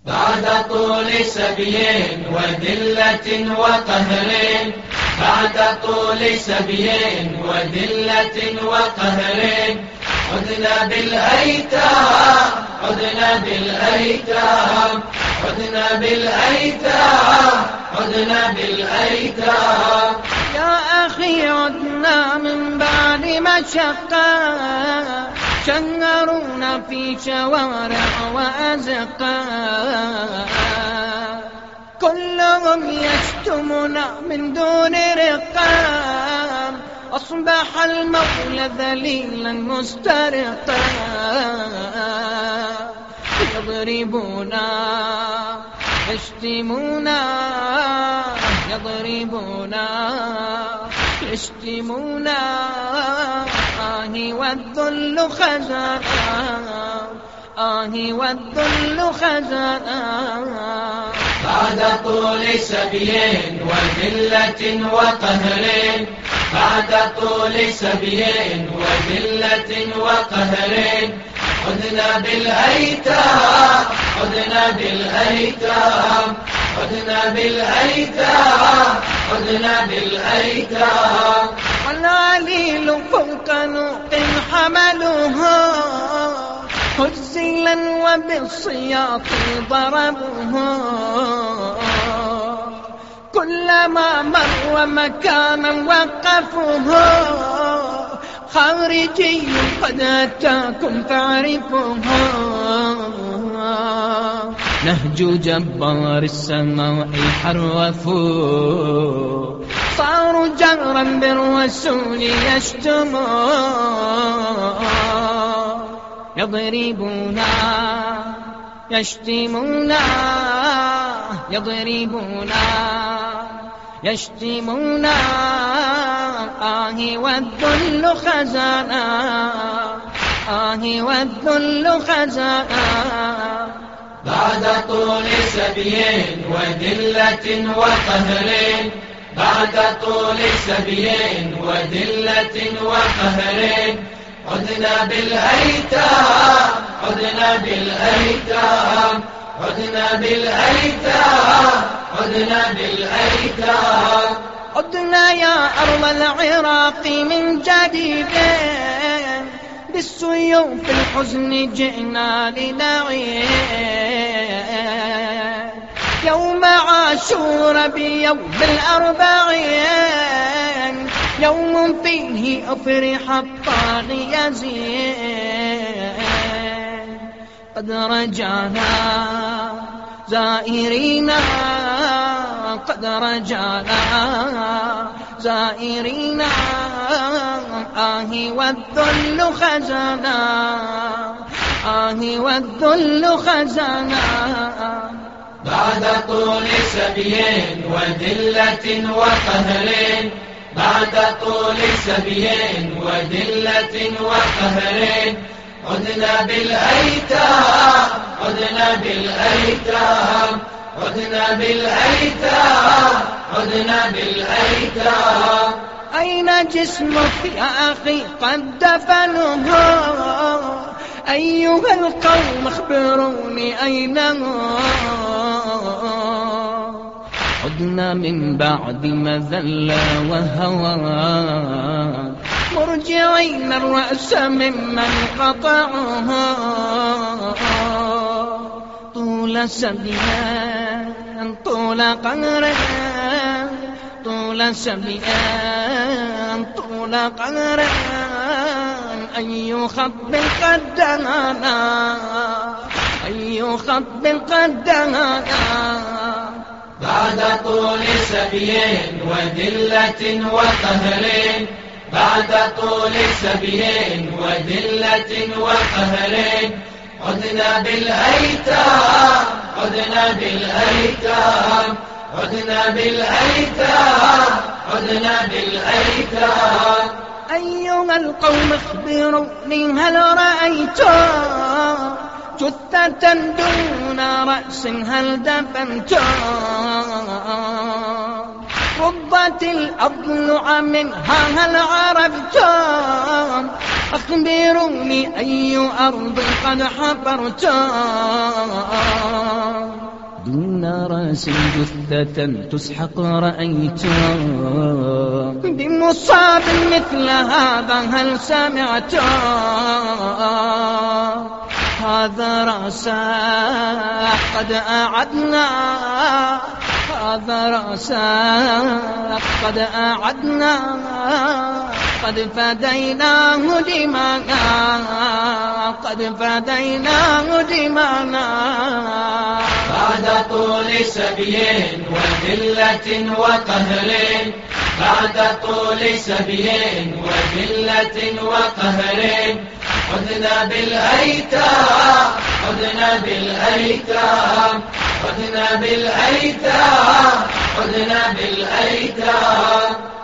بعد طول سبي وذلة وقهر، بعد طول سبي وذلة وقهر، عدنا بالأيتام، عدنا بالأيتام، عدنا بالأيتام، عدنا بالأيتام. يا أخي عدنا من بعد مشقة، شنرونا في شوارع وأزقة، كلهم يشتمنا من دون رقام، أصبح المولى ذليلا مسترقا، يضربونا يشتمونا، يضربونا يشتمونا، آه والذل خزانا، آه والذل خزانا. بعد طول سبي وذلة وقهر، بعد طول سبي وذلة وقهر، عدنا بالأيتام، عدنا بالأيتام، عدنا بالأيتام، عدنا بالأيتام. والعليل فوق نوق حملوها، هزلا وبالسياط ضربوها، كلما مر مكانا وقفوها، خارجي قد أتاكم فاعرفوها، نهج جبار السماء حرفوا، صاروا جهرا بالرسول يشتمون، يضربونا يشتمونا، يضربونا يشتمونا، آه والذل خزانا، آه والذل خزانا. بعد طول سبي وذلة وقهر، بعد طول سبي وذلة وقهر، عدنا بالأيتام، عدنا بالأيتام، عدنا بالأيتام، عدنا بالأيتام. عدنا يا أرض العراق من جديد، بالسيوف الحزن جئنا لنعيد، يوم عاشور بيوم الأربعين، يوم فيه أفرح الطاغي يزيد، قد رجعنا زائرينا، قد رجعنا زائرينا، آه والذل خزانا، آه والذل خزانا. بعد طول سبي وذلة وقهر، بعد طول سبي وذلة وقهر، عدنا بالأيتام، عدنا بالأيتام، عدنا بالأيتام، عدنا بالأيتام. أين جسمك يا أخي قد دفنوه، أيها القوم اخبروني أين هو، عدنا من بعد مذل وهوى، مرجعين الرأس ممن قطعوها، طول سبيان طول قهر، طول سبيان طول قهر، أي خط قد دهانا، أي خط قد دهانا. بعد طول سبي وذلة وقهر، بعد طول سبي وذلة وقهر، عدنا بالأيتام، عدنا بالأيتام، عدنا بالأيتام، عدنا بالأيتام. أيها القوم اخبروني هل رأيتم جثة دون رأس هل دفنتم، ربت الأضلع منها هل عرفتم، أخبروني أي أرض قد حفرتم. ناس جثة تسحق رأيتم بمصاب مثل هذا هل سمعتم هذا رأسا قد أعدنا هذا رأسا قد أعدنا قد فديناه دمانا قد فديناه دمانا بعد طول سبي وذلة وقهر بعد طول سبي وذلة وقهر عدنا بالأيتام عدنا بالأيتام عدنا بالأيتام عدنا بالأيتام